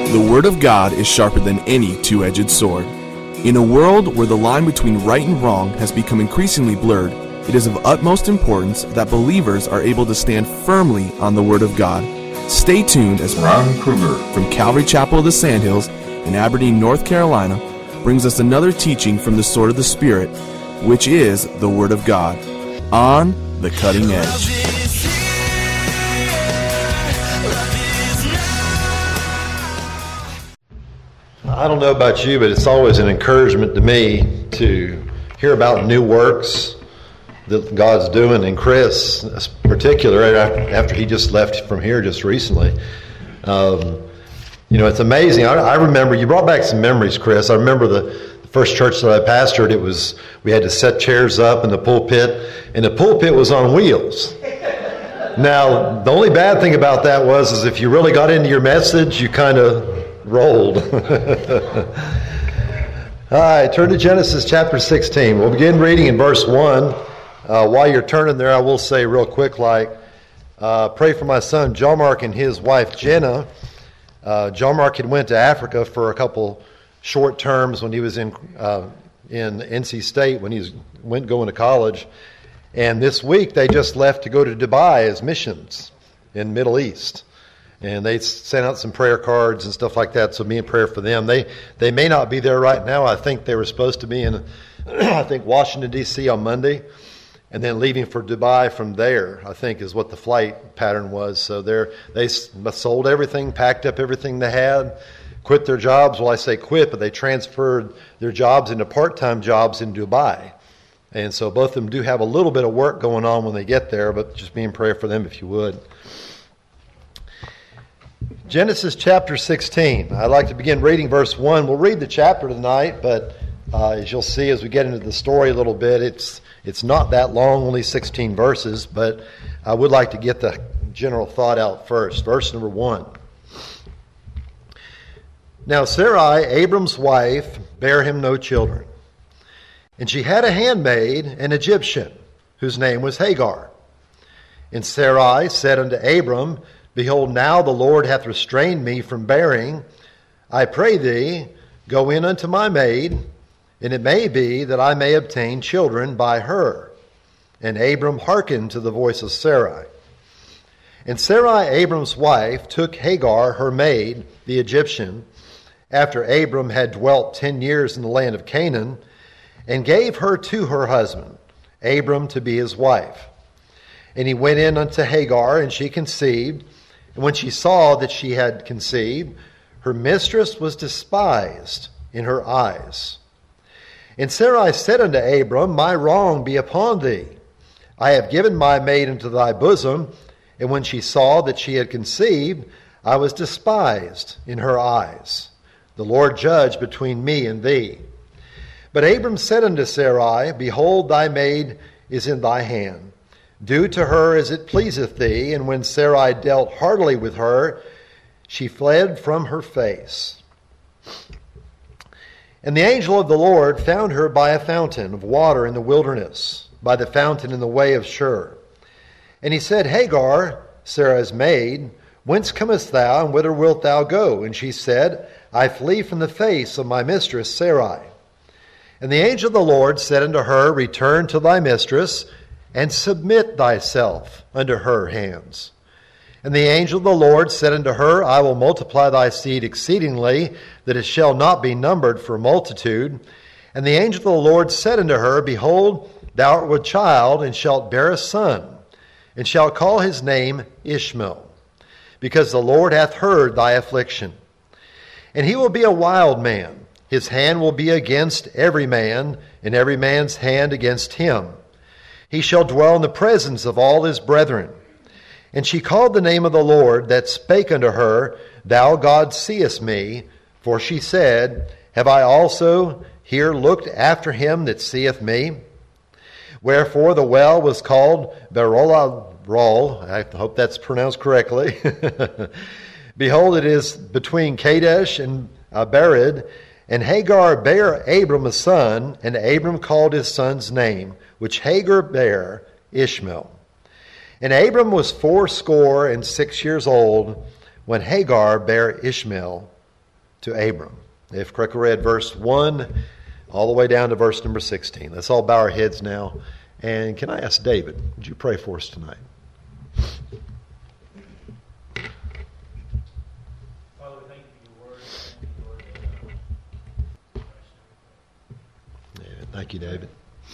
The Word of God is sharper than any two-edged sword. In a world where the line between right and wrong has become increasingly blurred, it is of utmost importance that believers are able to stand firmly on the Word of God. Stay tuned as Ron Kruger from Calvary Chapel of the Sandhills in Aberdeen, North Carolina, brings us another teaching from the Sword of the Spirit, which is the Word of God, on the cutting edge. I don't know about you, but it's always an encouragement to me to hear about new works that God's doing in Chris, in particular, after he just left from here just recently. It's amazing. I remember, you brought back some memories, Chris. I remember the first church that I pastored, we had to set chairs up in the pulpit, and the pulpit was on wheels. Now, the only bad thing about that is if you really got into your message, you kind of rolled. All right, turn to Genesis chapter 16. We'll begin reading in verse 1. While you're turning there, I will say real quick, pray for my son John Mark and his wife Jenna. John Mark had went to Africa for a couple short terms when he was in NC State, when he went going to college. And this week they just left to go to Dubai as missions in Middle East. And they sent out some prayer cards and stuff like that, so be in prayer for them. They may not be there right now. I think they were supposed to be in, Washington, D.C. on Monday, and then leaving for Dubai from there, I think, is what the flight pattern was. So they sold everything, packed up everything they had, quit their jobs. Well, I say quit, but they transferred their jobs into part-time jobs in Dubai. And so both of them do have a little bit of work going on when they get there, but just be in prayer for them if you would. Genesis chapter 16. I'd like to begin reading verse 1. We'll read the chapter tonight, but as you'll see as we get into the story a little bit, it's not that long, only 16 verses, but I would like to get the general thought out first. Verse number 1. Now Sarai, Abram's wife, bare him no children. And she had a handmaid, an Egyptian, whose name was Hagar. And Sarai said unto Abram, Behold, now the Lord hath restrained me from bearing. I pray thee, go in unto my maid, and it may be that I may obtain children by her. And Abram hearkened to the voice of Sarai. And Sarai, Abram's wife, took Hagar, her maid, the Egyptian, after Abram had dwelt 10 years in the land of Canaan, and gave her to her husband, Abram, to be his wife. And he went in unto Hagar, and she conceived. And when she saw that she had conceived, her mistress was despised in her eyes. And Sarai said unto Abram, My wrong be upon thee. I have given my maid into thy bosom. And when she saw that she had conceived, I was despised in her eyes. The Lord judge between me and thee. But Abram said unto Sarai, Behold, thy maid is in thy hand. Do to her as it pleaseth thee. And when Sarai dealt heartily with her, she fled from her face. And the angel of the Lord found her by a fountain of water in the wilderness, by the fountain in the way of Shur. And he said, Hagar, Sarah's maid, whence comest thou, and whither wilt thou go? And she said, I flee from the face of my mistress Sarai. And the angel of the Lord said unto her, Return to thy mistress, and submit thyself unto her hands. And the angel of the Lord said unto her, I will multiply thy seed exceedingly, that it shall not be numbered for multitude. And the angel of the Lord said unto her, Behold, thou art with child, and shalt bear a son, and shalt call his name Ishmael, because the Lord hath heard thy affliction. And he will be a wild man. His hand will be against every man, and every man's hand against him. He shall dwell in the presence of all his brethren. And she called the name of the Lord that spake unto her, Thou God seest me. For she said, Have I also here looked after him that seeth me? Wherefore the well was called Beer-lahai-roi. I hope that's pronounced correctly. Behold, it is between Kadesh and Bered. And Hagar bare Abram a son, and Abram called his son's name, which Hagar bare, Ishmael. And Abram was 86 years old when Hagar bare Ishmael to Abram. If correctly read, verse 1 all the way down to verse number 16. Let's all bow our heads now. And can I ask David, would you pray for us tonight? Father, we thank you for your word. Thank you, Lord. Yeah, thank you, David.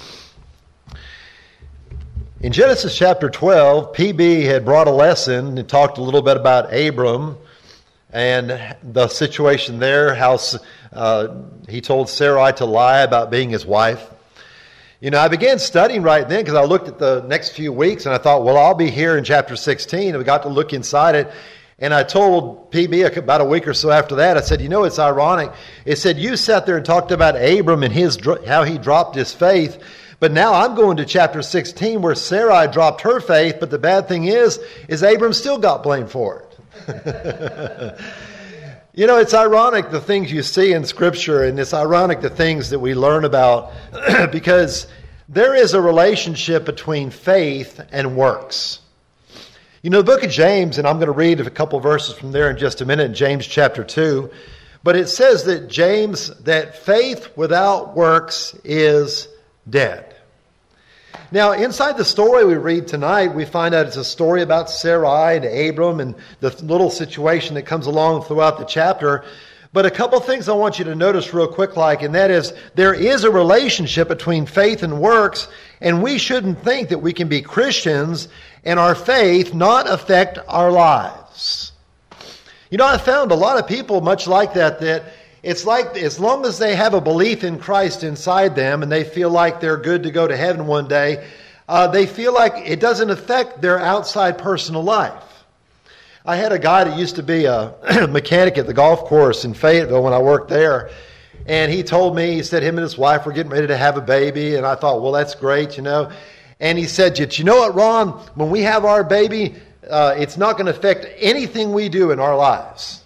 In Genesis chapter 12, PB had brought a lesson and talked a little bit about Abram and the situation there, how he told Sarai to lie about being his wife. You know, I began studying right then because I looked at the next few weeks and I thought, well, I'll be here in chapter 16. And we got to look inside it. And I told PB about a week or so after that, I said, you know, it's ironic. It said, you sat there and talked about Abram and how he dropped his faith. But now I'm going to chapter 16 where Sarai dropped her faith. But the bad thing is Abram still got blamed for it. You know, it's ironic the things you see in Scripture, and it's ironic the things that we learn about because there is a relationship between faith and works. You know, the book of James, and I'm going to read a couple verses from there in just a minute, James chapter 2, but it says that faith without works is dead. Now, inside the story we read tonight, we find out it's a story about Sarai and Abram and the little situation that comes along throughout the chapter. But a couple things I want you to notice real quick, and that is there is a relationship between faith and works, and we shouldn't think that we can be Christians and our faith not affect our lives. You know, I found a lot of people much like that it's like as long as they have a belief in Christ inside them and they feel like they're good to go to heaven one day, they feel like it doesn't affect their outside personal life. I had a guy that used to be a mechanic at the golf course in Fayetteville when I worked there. And he told me, he said him and his wife were getting ready to have a baby. And I thought, well, that's great, you know. And he said, you know what, Ron? When we have our baby, it's not going to affect anything we do in our lives.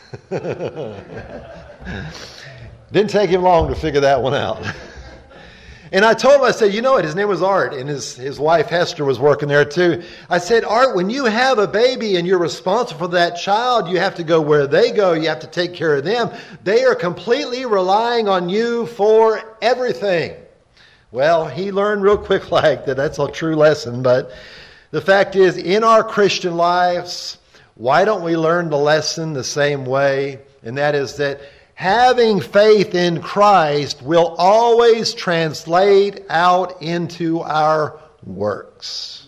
Didn't take him long to figure that one out. And I told him, I said, you know what, his name was Art, and his wife Hester was working there too. I said, Art, when you have a baby and you're responsible for that child, you have to go where they go. You have to take care of them. They are completely relying on you for everything. Well, he learned real quick that's a true lesson. But the fact is, in our Christian lives, why don't we learn the lesson the same way? And that is that having faith in Christ will always translate out into our works.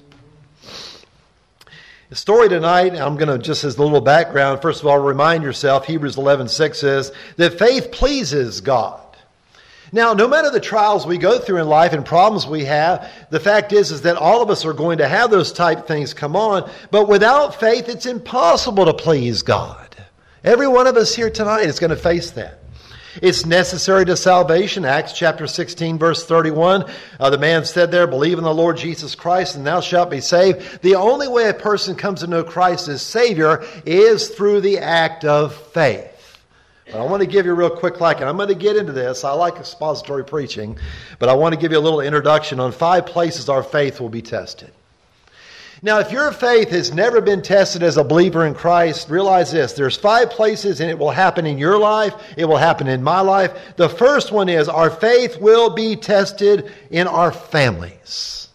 The story tonight, I'm going to, just as a little background, first of all, remind yourself, Hebrews 11:6 says that faith pleases God. Now, no matter the trials we go through in life and problems we have, the fact is that all of us are going to have those type things come on. But without faith, it's impossible to please God. Every one of us here tonight is going to face that. It's necessary to salvation. Acts chapter 16, verse 31. The man said there, believe in the Lord Jesus Christ and thou shalt be saved. The only way a person comes to know Christ as Savior is through the act of faith. But I want to give you a real quick and I'm going to get into this. I like expository preaching, but I want to give you a little introduction on 5 places our faith will be tested. Now, if your faith has never been tested as a believer in Christ, realize this. There's 5 places, and it will happen in your life. It will happen in my life. The first one is our faith will be tested in our families.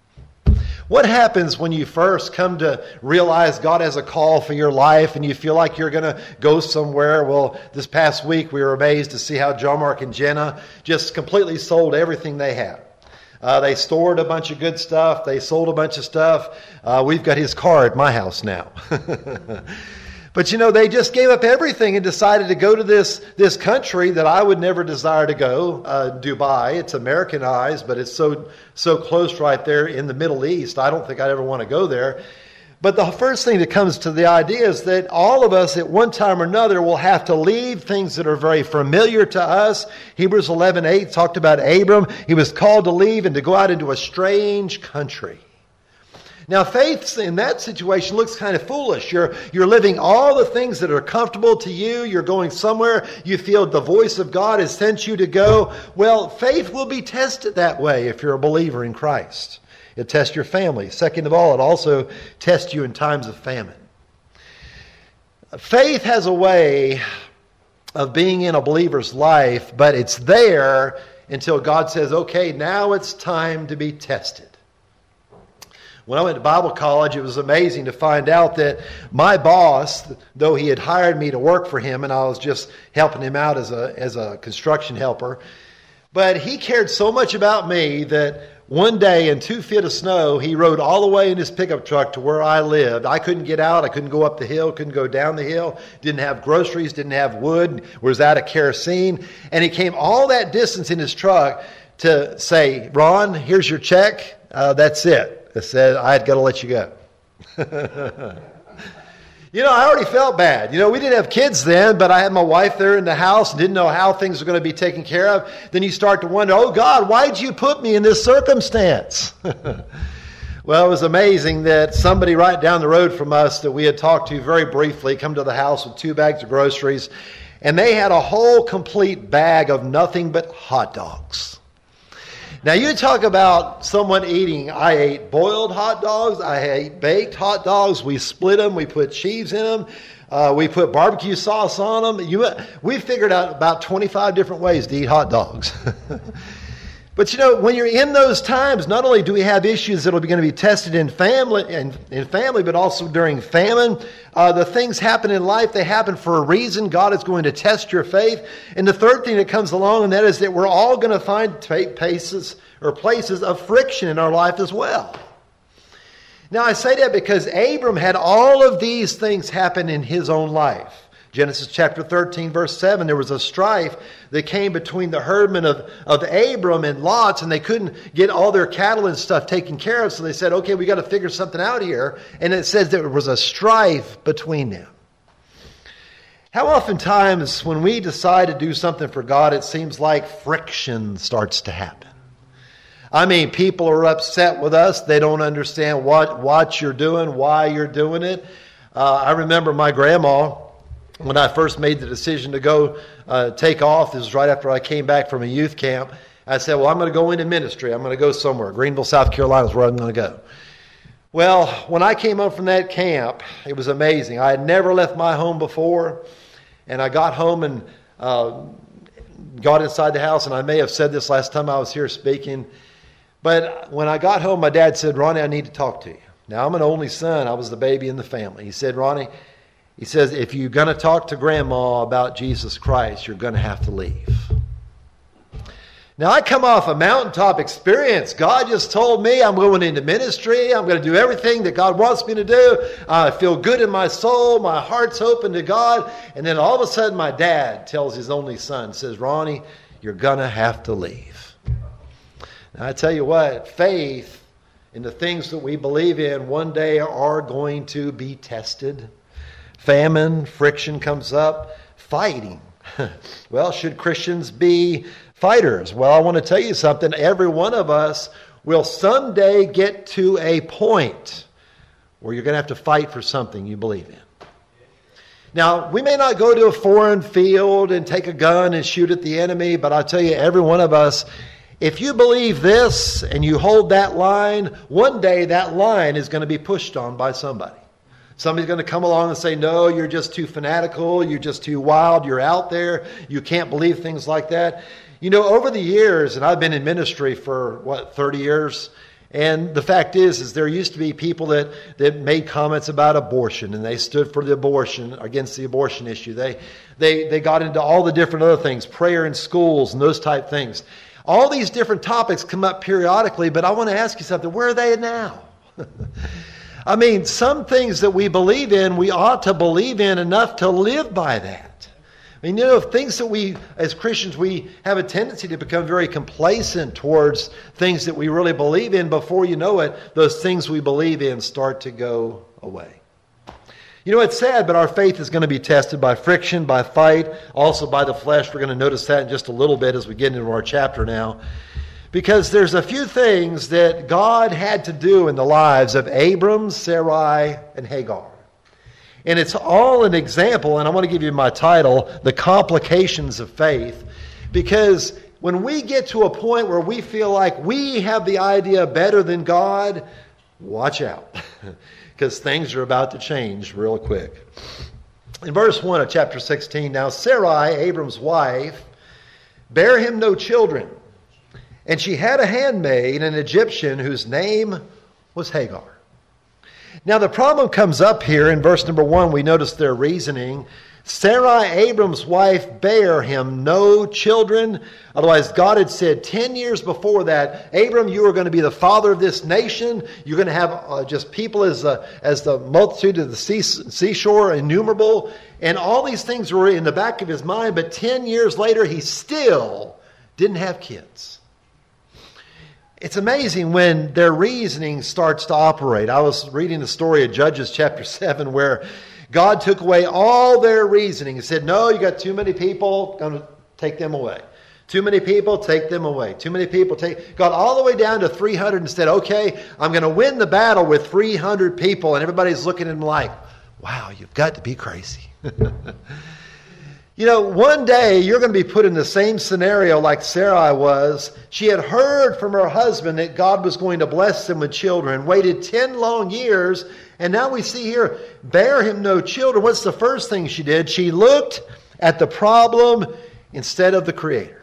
What happens when you first come to realize God has a call for your life and you feel like you're going to go somewhere? Well, this past week we were amazed to see how John Mark and Jenna just completely sold everything they had. They stored a bunch of good stuff. They sold a bunch of stuff. We've got his car at my house now. But, you know, they just gave up everything and decided to go to this country that I would never desire to go, Dubai. It's Americanized, but it's so close right there in the Middle East. I don't think I'd ever want to go there. But the first thing that comes to the idea is that all of us at one time or another will have to leave things that are very familiar to us. Hebrews 11:8 talked about Abram. He was called to leave and to go out into a strange country. Now, faith in that situation looks kind of foolish. You're living all the things that are comfortable to you. You're going somewhere. You feel the voice of God has sent you to go. Well, faith will be tested that way if you're a believer in Christ. It tests your family. Second of all, it also tests you in times of famine. Faith has a way of being in a believer's life, but it's there until God says, okay, now it's time to be tested. When I went to Bible college, it was amazing to find out that my boss, though he had hired me to work for him and I was just helping him out as a construction helper, but he cared so much about me that one day in 2 feet of snow, he rode all the way in his pickup truck to where I lived. I couldn't get out. I couldn't go up the hill, couldn't go down the hill, didn't have groceries, didn't have wood, was out of kerosene. And he came all that distance in his truck to say, Ron, here's your check. That's it. I said, I had got to let you go. I already felt bad. We didn't have kids then, but I had my wife there in the house and didn't know how things were going to be taken care of. Then you start to wonder, oh God, why did you put me in this circumstance? Well, it was amazing that somebody right down the road from us that we had talked to very briefly come to the house with 2 bags of groceries, and they had a whole complete bag of nothing but hot dogs. Now, you talk about someone eating. I ate boiled hot dogs. I ate baked hot dogs. We split them. We put cheese in them. We put barbecue sauce on them. We figured out about 25 different ways to eat hot dogs. But when you're in those times, not only do we have issues that are going to be tested in family, but also during famine. The things happen in life, they happen for a reason. God is going to test your faith. And the third thing that comes along, and that is that we're all going to find places of friction in our life as well. Now, I say that because Abram had all of these things happen in his own life. Genesis chapter 13, verse 7, there was a strife that came between the herdmen of Abram and Lot, and they couldn't get all their cattle and stuff taken care of, so they said, okay, we got to figure something out here. And it says there was a strife between them. How oftentimes when we decide to do something for God, it seems like friction starts to happen. I mean, people are upset with us. They don't understand what you're doing, why you're doing it. I remember my grandma, when I first made the decision to go take off, this was right after I came back from a youth camp, I said, well, I'm going to go into ministry. I'm going to go somewhere. Greenville, South Carolina is where I'm going to go. Well, when I came home from that camp, it was amazing. I had never left my home before, and I got home and got inside the house, and I may have said this last time I was here speaking, but when I got home, my dad said, Ronnie, I need to talk to you. Now, I'm an only son. I was the baby in the family. He said, Ronnie, he says, if you're going to talk to Grandma about Jesus Christ, you're going to have to leave. Now, I come off a mountaintop experience. God just told me I'm going into ministry. I'm going to do everything that God wants me to do. I feel good in my soul. My heart's open to God. And then all of a sudden, my dad tells his only son, says, Ronnie, you're going to have to leave. Now, I tell you what, faith in the things that we believe in one day are going to be tested. Famine, friction comes up, fighting. Well, should Christians be fighters? Well, I want to tell you something. Every one of us will someday get to a point where you're going to have to fight for something you believe in. Now, we may not go to a foreign field and take a gun and shoot at the enemy, but I'll tell you, every one of us, if you believe this and you hold that line, one day that line is going to be pushed on by somebody. Somebody's going to come along and say, no, you're just too fanatical, you're just too wild, you're out there, you can't believe things like that. Over the years, and I've been in ministry for, 30 years, and the fact is there used to be people that made comments about abortion, and they stood for the abortion, against the abortion issue. They got into all the different other things, prayer in schools and those type things. All these different topics come up periodically, but I want to ask you something. Where are they now? I mean, some things that we believe in, we ought to believe in enough to live by that. I mean, things that we, as Christians, we have a tendency to become very complacent towards things that we really believe in. Before you know it, those things we believe in start to go away. It's sad, but our faith is going to be tested by friction, by fight, also by the flesh. We're going to notice that in just a little bit as we get into our chapter now. Because there's a few things that God had to do in the lives of Abram, Sarai, and Hagar. And it's all an example, and I want to give you my title, The Complications of Faith. Because when we get to a point where we feel like we have the idea better than God, watch out. Because things are about to change real quick. In verse 1 of chapter 16, now Sarai, Abram's wife, bare him no children, and she had a handmaid, an Egyptian, whose name was Hagar. Now the problem comes up here in verse number 1. We notice their reasoning. Sarai, Abram's wife, bare him no children. Otherwise, God had said 10 years before that, Abram, you are going to be the father of this nation. You're going to have just people as the multitude of the seashore, innumerable. And all these things were in the back of his mind. But 10 years later, he still didn't have kids. It's amazing when their reasoning starts to operate. I was reading the story of Judges chapter 7 where God took away all their reasoning. He said, no, you got too many people, going to take them away. Too many people, take them away. Too many people, got all the way down to 300 and said, okay, I'm going to win the battle with 300 people. And everybody's looking at him like, wow, you've got to be crazy. You know, one day you're going to be put in the same scenario like Sarai was. She had heard from her husband that God was going to bless them with children, waited 10 long years, and now we see here, bear him no children. What's the first thing she did? She looked at the problem instead of the Creator.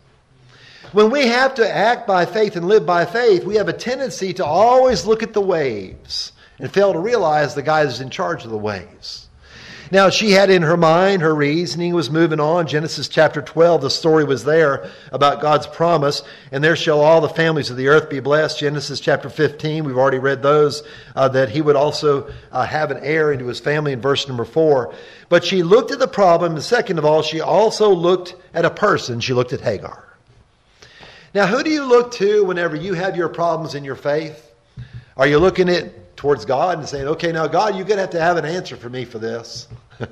When we have to act by faith and live by faith, we have a tendency to always look at the waves and fail to realize the guy who's in charge of the waves. Now, she had in her mind, her reasoning was moving on. Genesis chapter 12, the story was there about God's promise. And there shall all the families of the earth be blessed. Genesis chapter 15, we've already read those, that he would also have an heir into his family in verse number 4. But she looked at the problem. And second of all, she also looked at a person. She looked at Hagar. Now, who do you look to whenever you have your problems in your faith? Are you looking at towards God and saying, okay, now God, you're going to have an answer for me for this?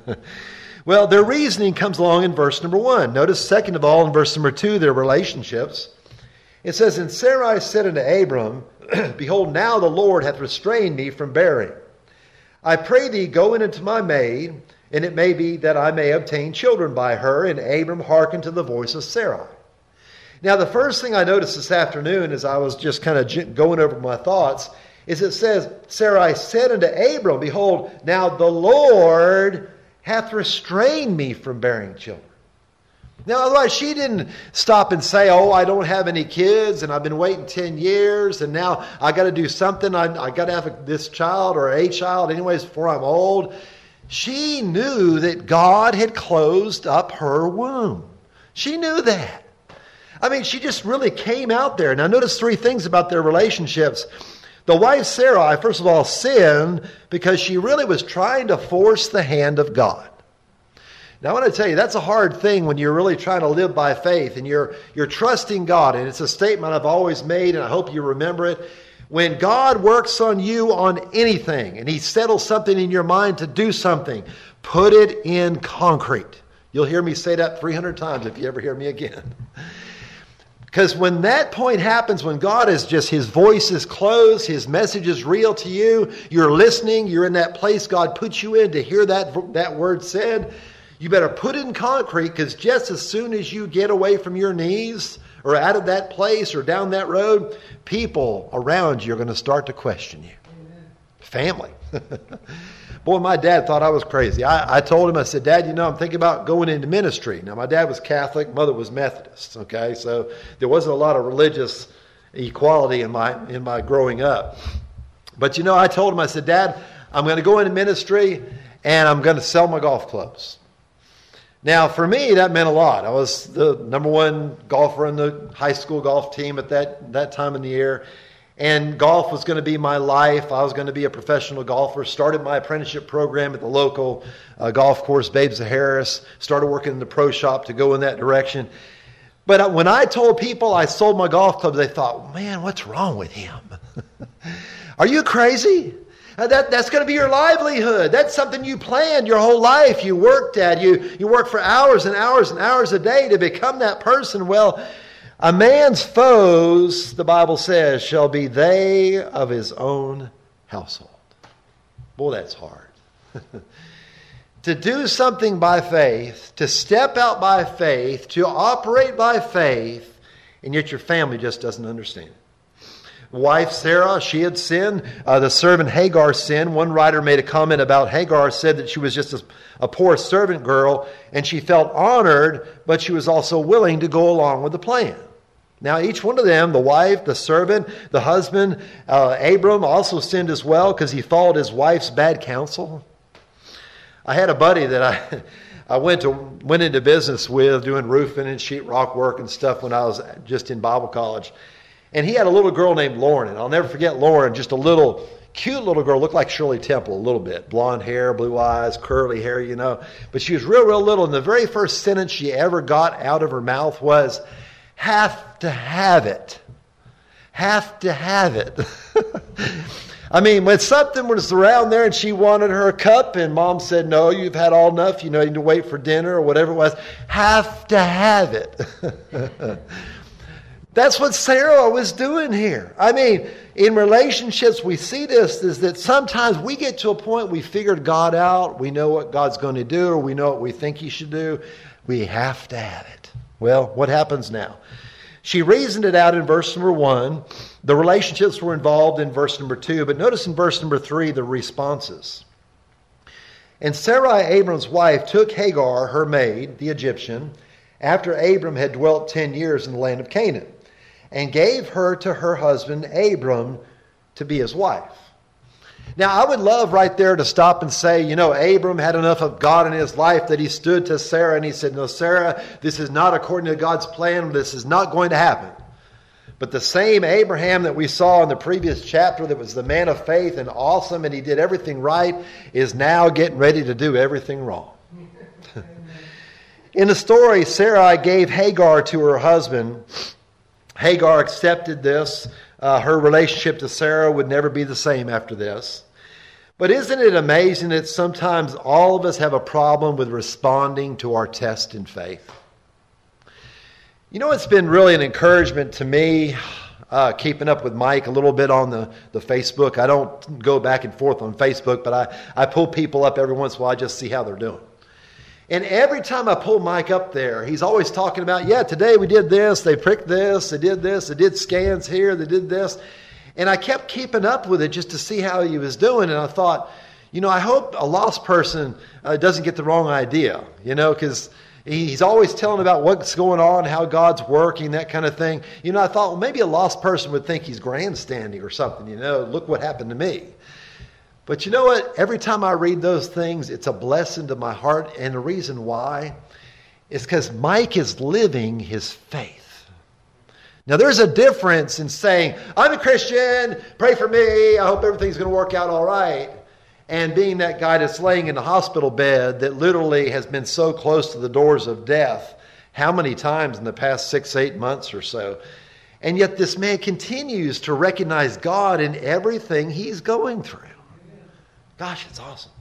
Well, their reasoning comes along in verse number 1. Notice, second of all, in verse number 2, their relationships. It says, and Sarai said unto Abram, behold, now the Lord hath restrained me from bearing. I pray thee, go in unto my maid, and it may be that I may obtain children by her. And Abram hearkened to the voice of Sarai. Now, the first thing I noticed this afternoon as I was just kind of going over my thoughts is it says, Sarai said unto Abram, behold, now the Lord hath restrained me from bearing children. Now, otherwise, she didn't stop and say, oh, I don't have any kids, and I've been waiting 10 years, and now I got to do something. I got to have this child or a child anyways before I'm old. She knew that God had closed up her womb. She knew that. I mean, she just really came out there. Now, notice three things about their relationships. The wife Sarai, first of all, sinned because she really was trying to force the hand of God. Now, I want to tell you, that's a hard thing when you're really trying to live by faith and you're trusting God. And it's a statement I've always made, and I hope you remember it. When God works on you on anything, and He settles something in your mind to do something, put it in concrete. You'll hear me say that 300 times if you ever hear me again. Because when that point happens, when God is just, His voice is closed, His message is real to you, you're listening, you're in that place God put you in to hear that word said, you better put it in concrete, because just as soon as you get away from your knees or out of that place or down that road, people around you are going to start to question you. Amen. Family. Boy, my dad thought I was crazy. I told him, I said, Dad, I'm thinking about going into ministry. Now, my dad was Catholic, mother was Methodist, okay? So there wasn't a lot of religious equality in my growing up. But, I told him, I said, Dad, I'm going to go into ministry, and I'm going to sell my golf clubs. Now, for me, that meant a lot. I was the number one golfer in the high school golf team at that time in the year. And golf was going to be my life. I was going to be a professional golfer. Started my apprenticeship program at the local golf course, Babes of Harris. Started working in the pro shop to go in that direction. But when I told people I sold my golf clubs, they thought, man, what's wrong with him? Are you crazy? That's going to be your livelihood. That's something you planned your whole life. You worked at. You worked for hours and hours and hours a day to become that person. Well, a man's foes, the Bible says, shall be they of his own household. Boy, that's hard. To do something by faith, to step out by faith, to operate by faith, and yet your family just doesn't understand it. wife Sarah, she had sinned. The servant Hagar sinned. One writer made a comment about Hagar, said that she was just a poor servant girl, and she felt honored, but she was also willing to go along with the plan. Now, each one of them, the wife, the servant, the husband, Abram also sinned as well because he followed his wife's bad counsel. I had a buddy that I went into business with doing roofing and sheetrock work and stuff when I was just in Bible college. And he had a little girl named Lauren, and I'll never forget Lauren, just a little cute little girl, looked like Shirley Temple a little bit. Blonde hair, blue eyes, curly hair, you know. But she was real, real little, and the very first sentence she ever got out of her mouth was, "Have to have it. Have to have it." I mean, when something was around there and she wanted her cup and Mom said, "No, you've had all enough, you need to wait for dinner," or whatever it was, have to have it. That's what Sarah was doing here. I mean, in relationships, we see this, is that sometimes we get to a point we figured God out, we know what God's going to do, or we know what we think He should do. We have to have it. Well, what happens now? She reasoned it out in verse number 1. The relationships were involved in verse number 2. But notice in verse number 3 the responses. And Sarai, Abram's wife, took Hagar, her maid, the Egyptian, after Abram had dwelt 10 years in the land of Canaan, and gave her to her husband Abram to be his wife. Now, I would love right there to stop and say, Abram had enough of God in his life that he stood to Sarah and he said, "No, Sarah, this is not according to God's plan. This is not going to happen." But the same Abraham that we saw in the previous chapter that was the man of faith and awesome and he did everything right is now getting ready to do everything wrong. In the story, Sarai gave Hagar to her husband. Hagar accepted this. Her relationship to Sarah would never be the same after this. But isn't it amazing that sometimes all of us have a problem with responding to our test in faith? It's been really an encouragement to me, keeping up with Mike a little bit on the Facebook. I don't go back and forth on Facebook, but I pull people up every once in a while. I just see how they're doing. And every time I pull Mike up there, he's always talking about, today we did this, they pricked this, they did scans here, they did this. And I kept keeping up with it just to see how he was doing. And I thought, I hope a lost person doesn't get the wrong idea, because he's always telling about what's going on, how God's working, that kind of thing. I thought, well, maybe a lost person would think he's grandstanding or something, look what happened to me. But you know what? Every time I read those things, it's a blessing to my heart. And the reason why is because Mike is living his faith. Now, there's a difference in saying, "I'm a Christian, pray for me, I hope everything's going to work out all right," and being that guy that's laying in the hospital bed that literally has been so close to the doors of death how many times in the past 6-8 months or so. And yet this man continues to recognize God in everything he's going through. Gosh, it's awesome.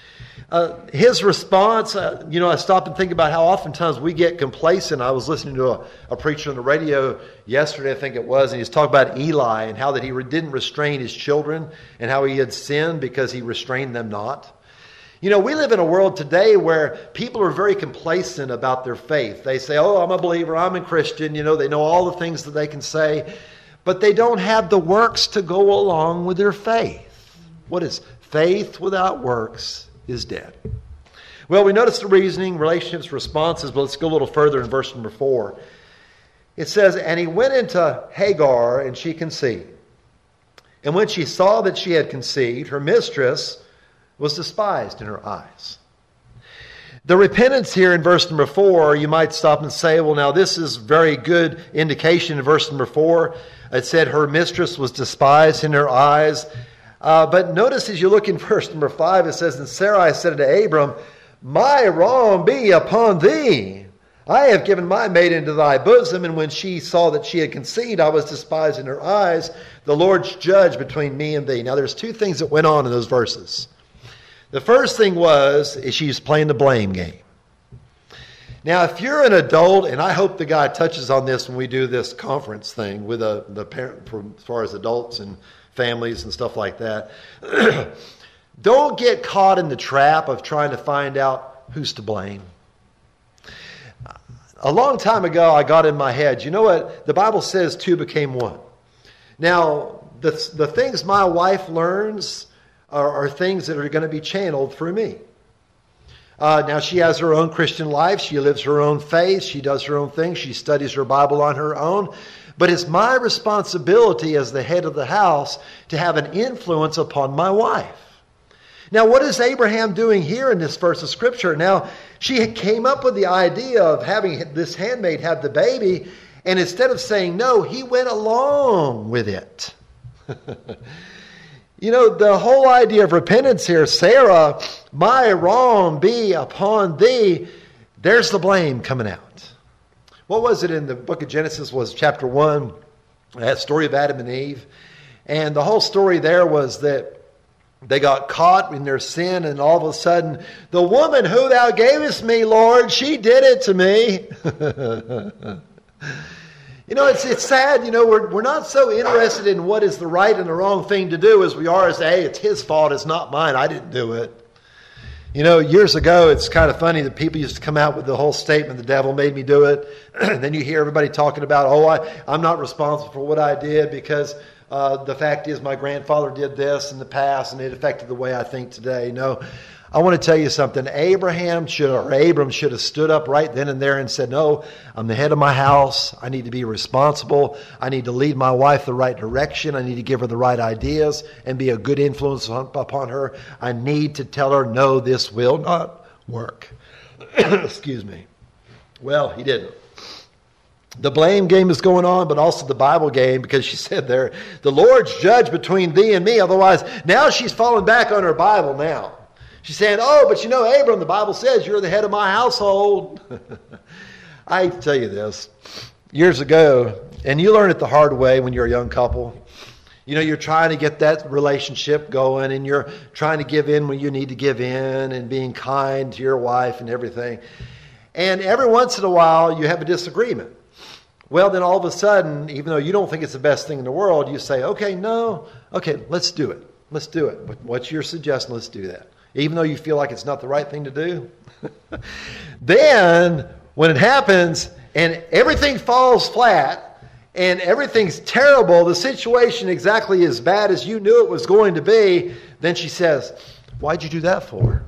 His response, I stopped and think about how oftentimes we get complacent. I was listening to a preacher on the radio yesterday, I think it was, and he was talking about Eli and how that he didn't restrain his children and how he had sinned because he restrained them not. We live in a world today where people are very complacent about their faith. They say, "Oh, I'm a believer, I'm a Christian." They know all the things that they can say, but they don't have the works to go along with their faith. What is faith without works is dead. Well, we notice the reasoning, relationships, responses, but let's go a little further in verse number 4. It says, "And he went into Hagar, and she conceived. And when she saw that she had conceived, her mistress was despised in her eyes." The repentance here in verse number 4, you might stop and say, well, now this is very good indication in verse number 4. It said her mistress was despised in her eyes. But notice as you look in verse number 5, it says, "And Sarai said to Abram, My wrong be upon thee. I have given my maid into thy bosom, and when she saw that she had conceived, I was despised in her eyes. The Lord's judge between me and thee." Now there's two things that went on in those verses. The first thing is she's playing the blame game. Now, if you're an adult, and I hope the guy touches on this when we do this conference thing with the parent, as far as adults and families and stuff like that, don't get caught in the trap of trying to find out who's to blame. A long time ago, I got in my head, you know what? The Bible says two became one. Now, the things my wife learns are things that are going to be channeled through me. Now, she has her own Christian life. She lives her own faith. She does her own thing. She studies her Bible on her own. But it's my responsibility as the head of the house to have an influence upon my wife. Now, what is Abraham doing here in this verse of Scripture? Now, she came up with the idea of having this handmaid have the baby, and instead of saying no, he went along with it. You know, the whole idea of repentance here, Sarah, my wrong be upon thee, there's the blame coming out. What was it in the book of Genesis? Was chapter 1, that story of Adam and Eve. And the whole story there was that they got caught in their sin, and all of a sudden, the woman who thou gavest me, Lord, she did it to me. You know, it's sad. You know, we're not so interested in what is the right and the wrong thing to do as we are as, hey, it's his fault, it's not mine, I didn't do it. You know, years ago, it's kind of funny that people used to come out with the whole statement, the devil made me do it. And then you hear everybody talking about, I'm not responsible for what I did because the fact is my grandfather did this in the past and it affected the way I think today. No, I want to tell you something. Abram should have stood up right then and there and said, no, I'm the head of my house. I need to be responsible. I need to lead my wife the right direction. I need to give her the right ideas and be a good influence upon her. I need to tell her, no, this will not work. Excuse me. Well, he didn't. The blame game is going on, but also the Bible game, because she said there, the Lord's judge between thee and me. Otherwise, now she's falling back on her Bible now. She's saying, but you know, Abram, the Bible says you're the head of my household. I tell you this, years ago, and you learn it the hard way when you're a young couple. You know, you're trying to get that relationship going, and you're trying to give in when you need to give in, and being kind to your wife and everything. And every once in a while, you have a disagreement. Well, then all of a sudden, even though you don't think it's the best thing in the world, you say, okay, let's do it. Let's do it. What's your suggestion? Let's do that. Even though you feel like it's not the right thing to do. Then, when it happens and everything falls flat and everything's terrible, the situation exactly as bad as you knew it was going to be, then she says, why'd you do that for?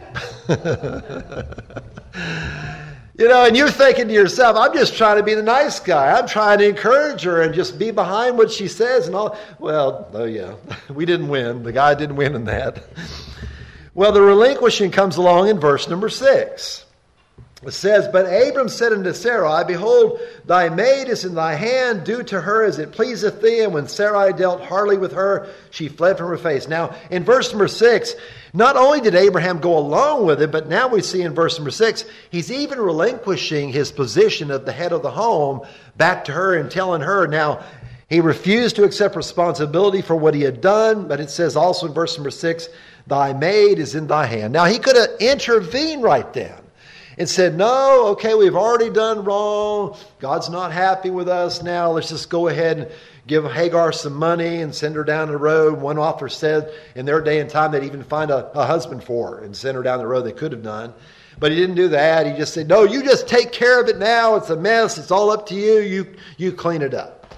You know, and you're thinking to yourself, I'm just trying to be the nice guy. I'm trying to encourage her and just be behind what she says and all. Well, we didn't win. The guy didn't win in that. Well, the relinquishing comes along in verse number 6. It says, but Abram said unto Sarai, behold, thy maid is in thy hand, do to her as it pleaseth thee. And when Sarai dealt hardly with her, she fled from her face. Now, in verse number 6, not only did Abraham go along with it, but now we see in verse number 6, he's even relinquishing his position of the head of the home back to her and telling her. Now, he refused to accept responsibility for what he had done, but it says also in verse number 6, thy maid is in thy hand. Now, he could have intervened right then and said, no, okay, we've already done wrong. God's not happy with us now. Let's just go ahead and give Hagar some money and send her down the road. One author said in their day and time they'd even find a husband for her and send her down the road. They could have done. But he didn't do that. He just said, no, you just take care of it now. It's a mess. It's all up to you. You clean it up.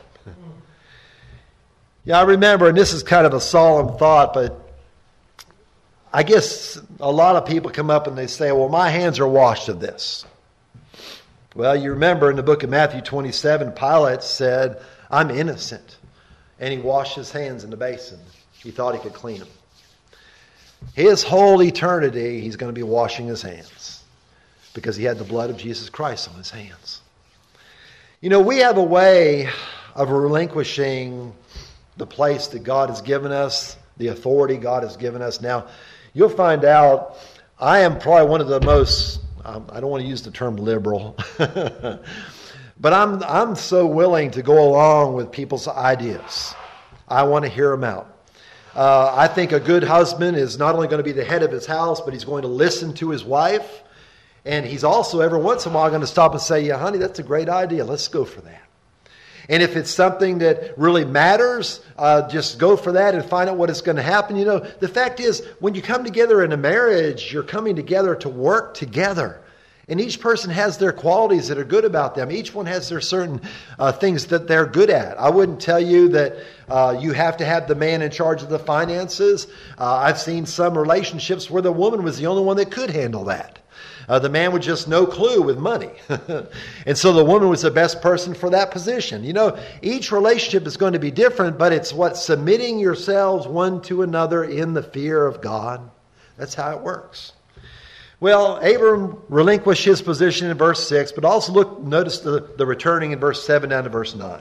Yeah, I remember, and this is kind of a solemn thought, but I guess a lot of people come up and they say, well, my hands are washed of this. Well, you remember in the book of Matthew 27, Pilate said, I'm innocent. And he washed his hands in the basin. He thought he could clean them. His whole eternity, he's going to be washing his hands because he had the blood of Jesus Christ on his hands. You know, we have a way of relinquishing the place that God has given us, the authority God has given us. Now, you'll find out I am probably one of the most, I don't want to use the term liberal, but I'm so willing to go along with people's ideas. I want to hear them out. I think a good husband is not only going to be the head of his house, but he's going to listen to his wife. And he's also every once in a while going to stop and say, yeah, honey, that's a great idea. Let's go for that. And if it's something that really matters, just go for that and find out what is going to happen. You know, the fact is, when you come together in a marriage, you're coming together to work together. And each person has their qualities that are good about them. Each one has their certain things that they're good at. I wouldn't tell you that you have to have the man in charge of the finances. I've seen some relationships where the woman was the only one that could handle that. The man with just no clue with money. And so the woman was the best person for that position. You know, each relationship is going to be different, but it's what submitting yourselves one to another in the fear of God. That's how it works. Well, Abram relinquished his position in verse 6, but also notice the returning in verse 7 down to verse 9.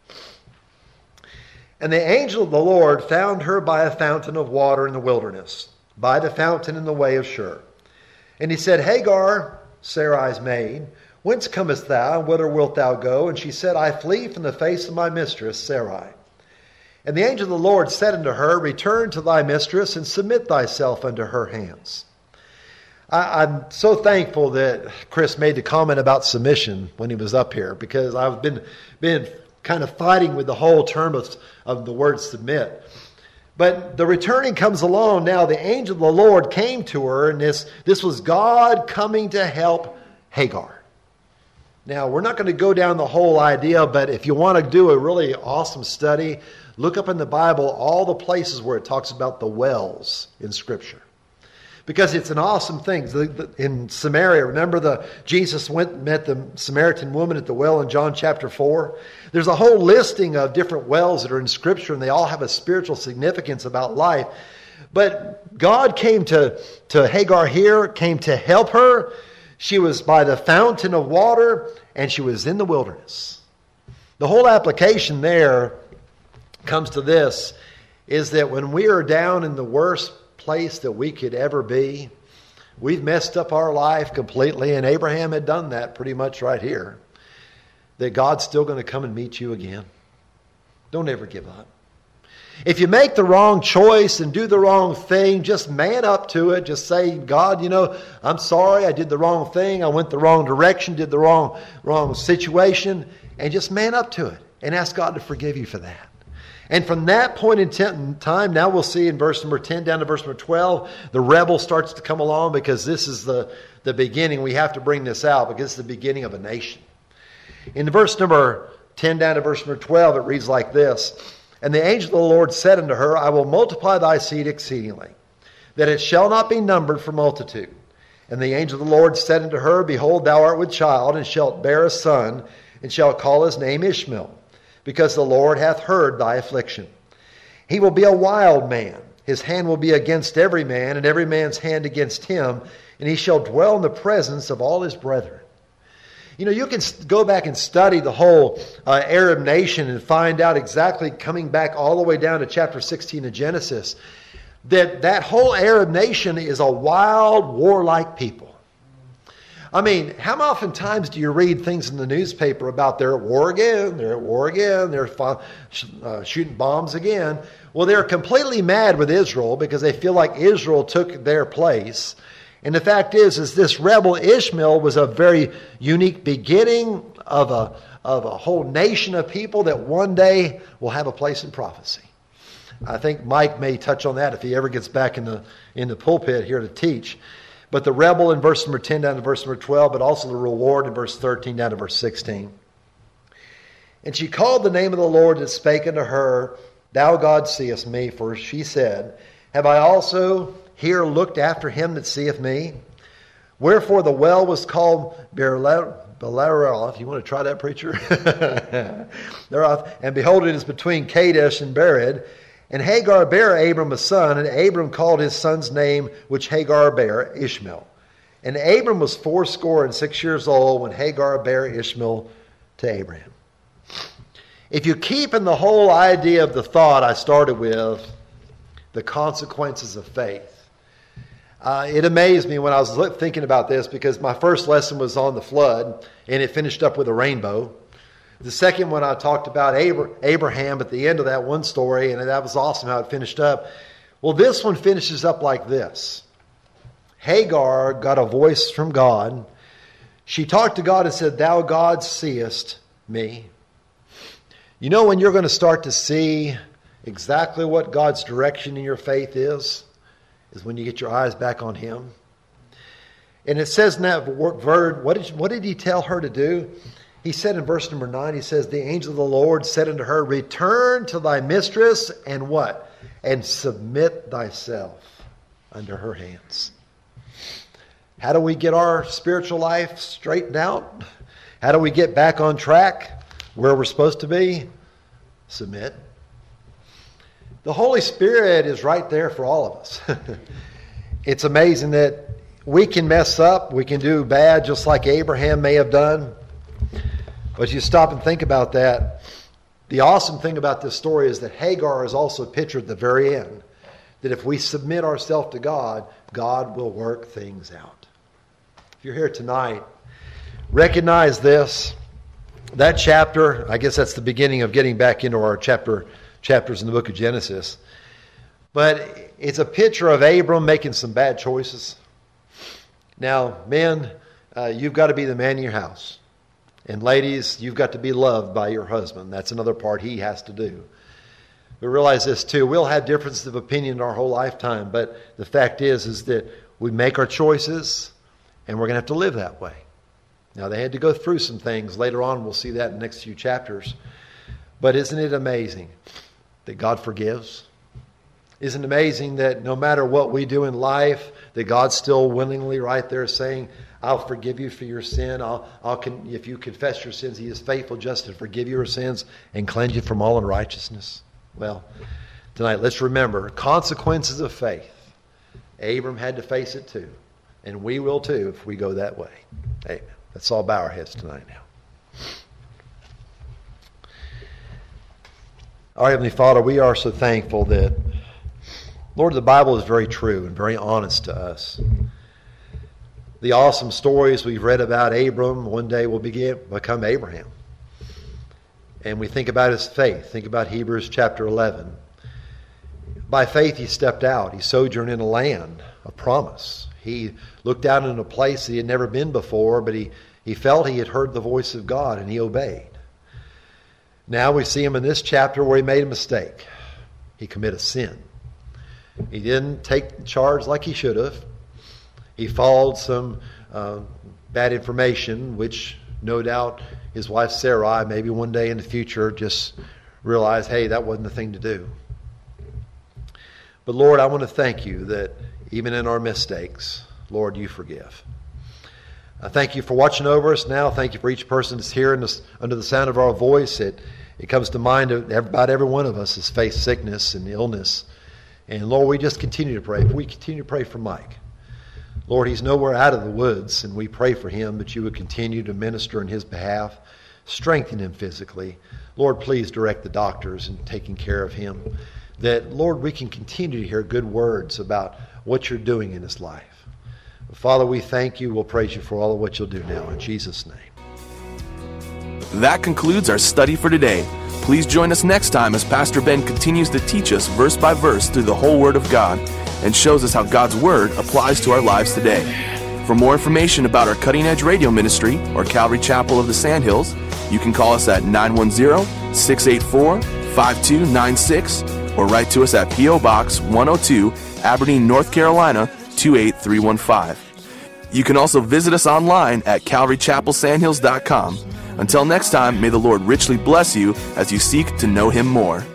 And the angel of the Lord found her by a fountain of water in the wilderness, by the fountain in the way of Shur. And he said, Hagar, Sarai's maid, whence comest thou, and whither wilt thou go? And she said, I flee from the face of my mistress, Sarai. And the angel of the Lord said unto her, Return to thy mistress, and submit thyself unto her hands. I'm so thankful that Chris made the comment about submission when he was up here, because I've been kind of fighting with the whole term of the word submit. But the returning comes along now. The angel of the Lord came to her, and this was God coming to help Hagar. Now, we're not going to go down the whole idea, but if you want to do a really awesome study, look up in the Bible all the places where it talks about the wells in Scripture. Because it's an awesome thing. In Samaria, remember Jesus met the Samaritan woman at the well in John chapter 4? There's a whole listing of different wells that are in Scripture, and they all have a spiritual significance about life. But God came to Hagar here, came to help her. She was by the fountain of water, and she was in the wilderness. The whole application there comes to this, is that when we are down in the worst place that we could ever be, we've messed up our life completely, and Abraham had done that pretty much right here, that God's still going to come and meet you again. Don't ever give up. If you make the wrong choice and do the wrong thing, just man up to it. Just say, God, I'm sorry, I did the wrong thing, I went the wrong direction, did the wrong situation, and just man up to it and ask God to forgive you for that. And from that point in time, now we'll see in verse number 10 down to verse number 12, the rebel starts to come along, because this is the beginning. We have to bring this out because it's the beginning of a nation. In verse number 10 down to verse number 12, it reads like this. And the angel of the Lord said unto her, I will multiply thy seed exceedingly, that it shall not be numbered for multitude. And the angel of the Lord said unto her, Behold, thou art with child, and shalt bear a son, and shalt call his name Ishmael, because the Lord hath heard thy affliction. He will be a wild man. His hand will be against every man, and every man's hand against him, and he shall dwell in the presence of all his brethren. You can go back and study the whole Arab nation and find out exactly, coming back all the way down to chapter 16 of Genesis, that whole Arab nation is a wild, warlike people. I mean, how often times do you read things in the newspaper about they're at war again, they're shooting bombs again? Well, they're completely mad with Israel because they feel like Israel took their place. And the fact is this rebel Ishmael was a very unique beginning of a whole nation of people that one day will have a place in prophecy. I think Mike may touch on that if he ever gets back in the pulpit here to teach. But the rebel in verse number 10 down to verse number 12, but also the reward in verse 13 down to verse 16. And she called the name of the Lord that spake unto her, Thou God seest me, for she said, Have I also here looked after him that seeth me? Wherefore the well was called Beeroth. You want to try that, preacher? Beeroth. And behold, it is between Kadesh and Bered. And Hagar bare Abram a son, and Abram called his son's name, which Hagar bare, Ishmael. And Abram was 86 years old when Hagar bare Ishmael to Abraham. If you keep in the whole idea of the thought I started with, the consequences of faith, it amazed me when I was thinking about this, because my first lesson was on the flood, and it finished up with a rainbow. The second one, I talked about Abraham at the end of that one story, and that was awesome how it finished up. Well, this one finishes up like this. Hagar got a voice from God. She talked to God and said, Thou God seest me. You know when you're going to start to see exactly what God's direction in your faith is when you get your eyes back on Him. And it says in that word, what did he tell her to do? He said in verse number 9, he says, the angel of the Lord said unto her, return to thy mistress and what? And submit thyself under her hands. How do we get our spiritual life straightened out? How do we get back on track where we're supposed to be? Submit. The Holy Spirit is right there for all of us. It's amazing that we can mess up, we can do bad just like Abraham may have done. But you stop and think about that. The awesome thing about this story is that Hagar is also pictured at the very end. That if we submit ourselves to God, God will work things out. If you're here tonight, recognize this. That chapter, I guess that's the beginning of getting back into our chapters in the book of Genesis. But it's a picture of Abram making some bad choices. Now, men, you've got to be the man in your house. And ladies, you've got to be loved by your husband. That's another part he has to do. But realize this too. We'll have differences of opinion in our whole lifetime. But the fact is that we make our choices and we're going to have to live that way. Now, they had to go through some things. Later on, we'll see that in the next few chapters. But isn't it amazing that God forgives? Isn't it amazing that no matter what we do in life, that God's still willingly right there saying, I'll forgive you for your sin. If you confess your sins, He is faithful just to forgive your sins and cleanse you from all unrighteousness. Well, tonight, let's remember consequences of faith. Abram had to face it too. And we will too if we go that way. Amen. Let's all bow our heads tonight now. Our Heavenly Father, we are so thankful that, Lord, the Bible is very true and very honest to us. The awesome stories we've read about Abram one day will become Abraham. And we think about his faith. Think about Hebrews chapter 11. By faith he stepped out. He sojourned in a land of promise. He looked out in a place he had never been before, but he felt he had heard the voice of God and he obeyed. Now we see him in this chapter where he made a mistake. He committed a sin. He didn't take charge like he should have. He followed some bad information, which no doubt his wife Sarai, maybe one day in the future, just realized, hey, that wasn't the thing to do. But Lord, I want to thank you that even in our mistakes, Lord, you forgive. I thank you for watching over us now. Thank you for each person that's here under the sound of our voice. It comes to mind about every one of us has faced sickness and illness. And Lord, we just continue to pray. We continue to pray for Mike. Lord, he's nowhere out of the woods, and we pray for him that you would continue to minister in his behalf, strengthen him physically. Lord, please direct the doctors in taking care of him. That, Lord, we can continue to hear good words about what you're doing in his life. Father, we thank you. We'll praise you for all of what you'll do now. In Jesus' name. That concludes our study for today. Please join us next time as Pastor Ben continues to teach us verse by verse through the whole Word of God and shows us how God's Word applies to our lives today. For more information about our Cutting Edge Radio Ministry or Calvary Chapel of the Sandhills, you can call us at 910-684-5296 or write to us at P.O. Box 102, Aberdeen, North Carolina 28315. You can also visit us online at calvarychapelsandhills.com. Until next time, may the Lord richly bless you as you seek to know Him more.